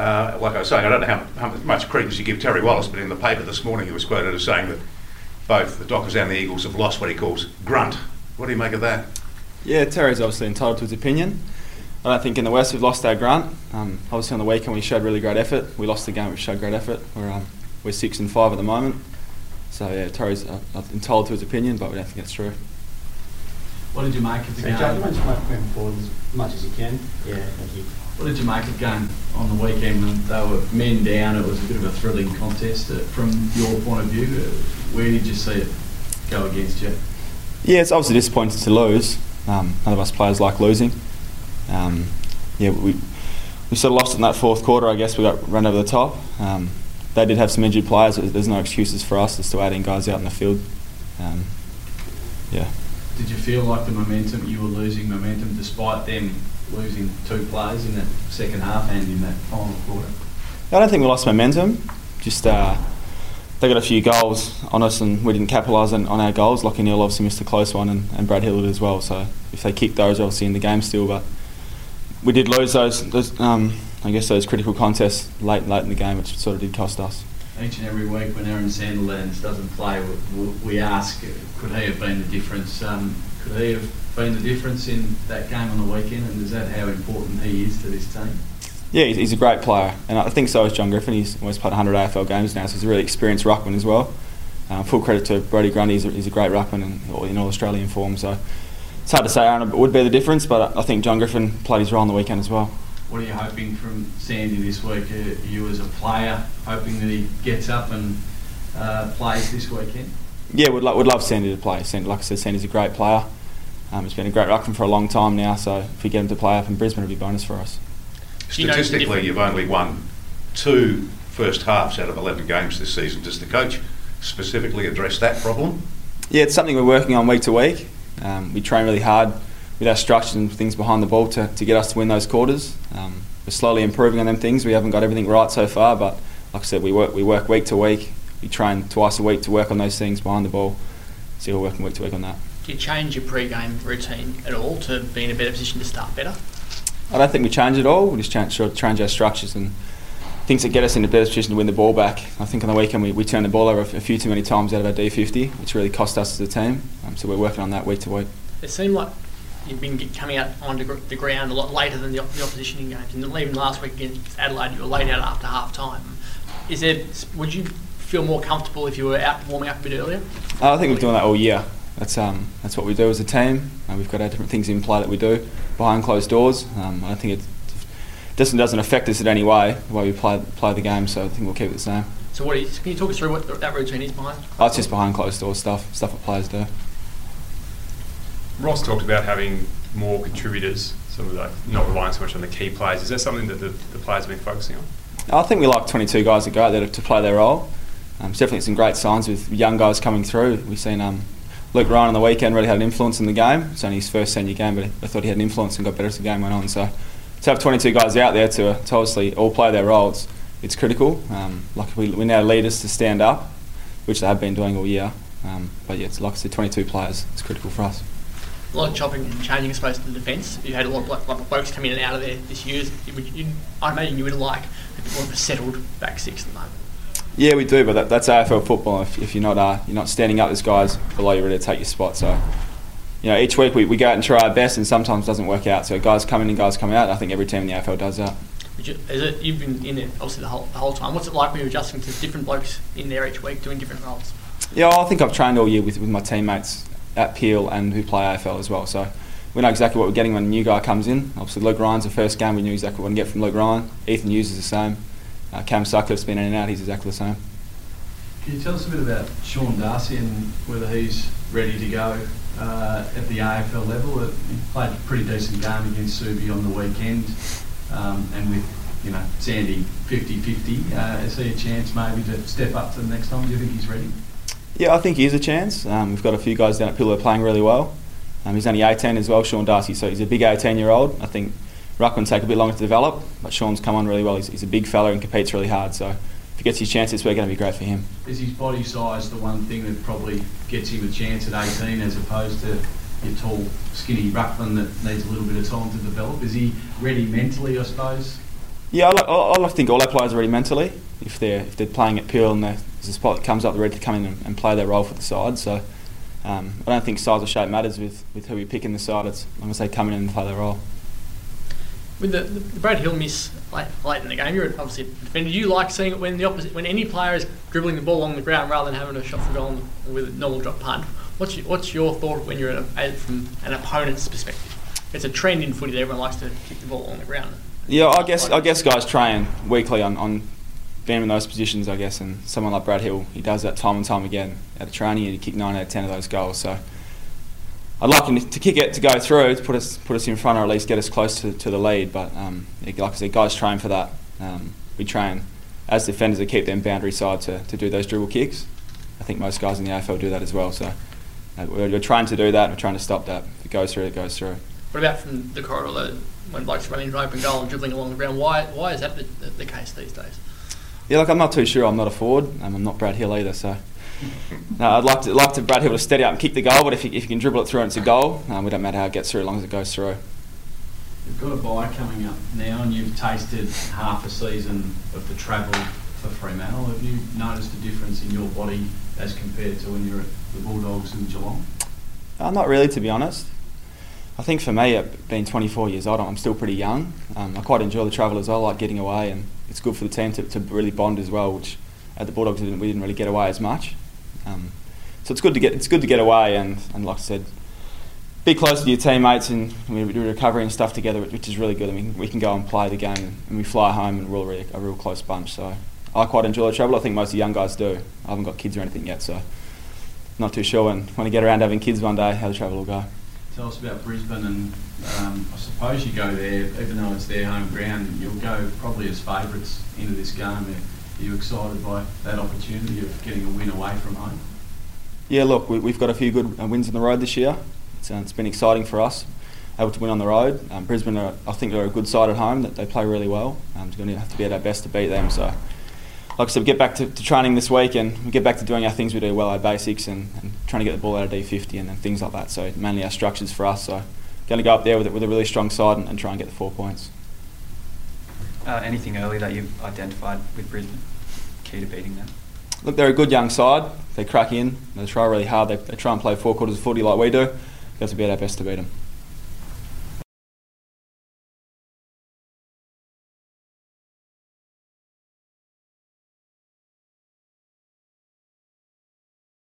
like I was saying, I don't know how much credence you give Terry Wallace, but in the paper this morning he was quoted as saying that both the Dockers and the Eagles have lost what he calls grunt. What do you make of that? Yeah, Terry's obviously entitled to his opinion. I don't think in the West we've lost our grunt. Obviously on the weekend we showed really great effort. We lost the game, we showed great effort. We're 6-5 at the moment. So yeah, Terry's entitled to his opinion, but we don't think that's true. What did you make of the game? Jack, you might move forward as much as you can. Yeah, thank you. What did you make of the game on the weekend when they were men down? It was a bit of a thrilling contest. From your point of view, where did you see it go against you? Yeah, it's obviously disappointing to lose. None of us players like losing. We sort of lost it in that fourth quarter. I guess we got run over the top. They did have some injured players. There's no excuses for us as to adding guys out in the field. Did you feel like the momentum, you were losing momentum despite them losing 2 players in that second half and in that final quarter? I don't think we lost momentum. Just they got a few goals on us and we didn't capitalise on our goals. Lachie Neale obviously missed a close one and Brad Hill did as well. So if they kicked those, obviously in the game still. But we did lose those critical contests late in the game, which sort of did cost us. Each and every week when Aaron Sandilands doesn't play, we ask, could he have been the difference? Could he have been the difference in that game on the weekend? And is that how important he is to this team? Yeah, he's a great player, and I think so is John Griffin. He's almost played 100 AFL games now, so he's a really experienced ruckman as well. Full credit to Brodie Grundy, he's a great ruckman and in all Australian form. So it's hard to say Aaron would be the difference, but I think John Griffin played his role on the weekend as well. What are you hoping from Sandy this week? Are you as a player hoping that he gets up and plays this weekend? Yeah, would love Sandy to play. Sandy, like I said, Sandy's a great player. He's been a great ruckman for a long time now, so if we get him to play up in Brisbane, it'll be a bonus for us. Statistically, you've only won 2 first halves out of 11 games this season. Does the coach specifically address that problem? Yeah, it's something we're working on week to week. We train really hard with our structures and things behind the ball to get us to win those quarters. We're slowly improving on them things. We haven't got everything right so far, but like I said, we work week to week. We train twice a week to work on those things behind the ball. So we're working week to week on that. Do you change your pre-game routine at all to be in a better position to start better? I don't think we change it all. We just change our structures and things that get us in a better position to win the ball back. I think on the weekend we turned the ball over a few too many times out of our D50, which really cost us as a team. So we're working on that week to week. It seemed like you've been coming out onto the ground a lot later than the opposition in games. And even last week against Adelaide, you were laid out after half time. Would you feel more comfortable if you were out warming up a bit earlier? I think we're doing that all year. That's what we do as a team. We've got our different things in play that we do behind closed doors. I think it doesn't affect us in any way the way we play the game. So I think we'll keep it the same. So can you talk us through what that routine is behind? It's just behind closed doors stuff that players do. Ross talked about having more contributors, sort of like not relying so much on the key players. Is that something that the players have been focusing on? I think we like 22 guys that go out there to play their role. Definitely some great signs with young guys coming through. We've seen Luke Ryan on the weekend really had an influence in the game. It's only his first senior game, but I thought he had an influence and got better as the game went on. So to have 22 guys out there to obviously all play their roles, it's critical. We now lead us to stand up, which they have been doing all year. But yeah, it's like I said, 22 players. It's critical for us. A lot of chopping and changing, I suppose, to the defence. You had a lot of blokes come in and out of there this year. I imagine you would like a bit more of a settled back six at the moment. Yeah, we do, but that's AFL football. If you're not standing up, there's guys below you ready to take your spot. So, each week we go out and try our best, and sometimes it doesn't work out. So guys come in and guys come out. I think every team in the AFL does that. You've been in there obviously the whole time. What's it like when you're adjusting to different blokes in there each week doing different roles? Yeah, I think I've trained all year with my teammates at Peel and who play AFL as well. So we know exactly what we're getting when a new guy comes in. Obviously, Luke Ryan's the first game. We knew exactly what we get from Luke Ryan. Ethan Hughes is the same. Cam Sutcliffe's been in and out. He's exactly the same. Can you tell us a bit about Sean Darcy and whether he's ready to go at the AFL level? He played a pretty decent game against Subi on the weekend, and with Sandy 50-50, is he a chance maybe to step up to the next time? Do you think he's ready? Yeah, I think he is a chance. We've got a few guys down at Peel who are playing really well. He's only 18 as well, Sean Darcy, so he's a big 18-year-old. I think ruckman take a bit longer to develop, but Sean's come on really well. He's a big fella and competes really hard, so if he gets his chance this week, it's going to be great for him. Is his body size the one thing that probably gets him a chance at 18 as opposed to your tall, skinny ruckman that needs a little bit of time to develop? Is he ready mentally, I suppose? Yeah, I think all our players are ready mentally. If they're playing at Peel and there's a spot that comes up, they're ready to come in and play their role for the side. So I don't think size or shape matters with who we pick in the side. It's as long as they come in and play their role. With the Brad Hill miss late in the game, you're obviously a defender. Do you like seeing it when any player is dribbling the ball along the ground rather than having a shot for goal with a normal drop punt? What's your thought when you're from an opponent's perspective? It's a trend in footy that everyone likes to kick the ball along the ground. Yeah, I guess guys train weekly on being in those positions, I guess, and someone like Brad Hill, he does that time and time again at a training, and he kick 9 out of 10 of those goals. So I'd like him to kick it, to go through, to put us in front, or at least get us close to the lead. But like I said, guys train for that. We train as defenders to keep them boundary side to do those dribble kicks. I think most guys in the AFL do that as well. So we're trying to do that, and we're trying to stop that. If it goes through, it goes through. What about from the corridor, when blokes running an open goal and dribbling along the ground? Why is that the case these days? Yeah, I'm not too sure. I'm not a forward. I'm not Brad Hill either. So no, I'd like to Brad Hill to steady up and kick the goal. But if you can dribble it through and it's a goal, we don't matter how it gets through as long as it goes through. You've got a bye coming up now, and you've tasted half a season of the travel for Fremantle. Have you noticed a difference in your body as compared to when you're at the Bulldogs in Geelong? Not really, to be honest. I think for me, being 24 years old, I'm still pretty young. I quite enjoy the travel as well. I like getting away, and it's good for the team to really bond as well. Which at the Bulldogs we didn't really get away as much. So it's good to get away, and like I said, be close to your teammates, and we do recovery and stuff together, which is really good. I mean, we can go and play the game, and we fly home, and we're really a real close bunch. So I quite enjoy the travel. I think most of the young guys do. I haven't got kids or anything yet, so not too sure when I get around to having kids one day how the travel will go. Tell us about Brisbane, and I suppose you go there, even though it's their home ground, you'll go probably as favourites into this game. Are you excited by that opportunity of getting a win away from home? Yeah, look, we've got a few good wins on the road this year. It's been exciting for us, able to win on the road. Brisbane, I think they're a good side at home, that they play really well. We're going to have to be at our best to beat them. So, like I said, we get back to training this week, and we get back to doing our things we do well, our basics, and trying to get the ball out of D50 and things like that. So mainly our structures for us. So going to go up there with a really strong side and try and get the 4 points. Anything early that you've identified with Brisbane key to beating them? Look, they're a good young side. They crack in. They try really hard. They try and play 4 quarters of footy like we do. We've got to be at our best to beat them.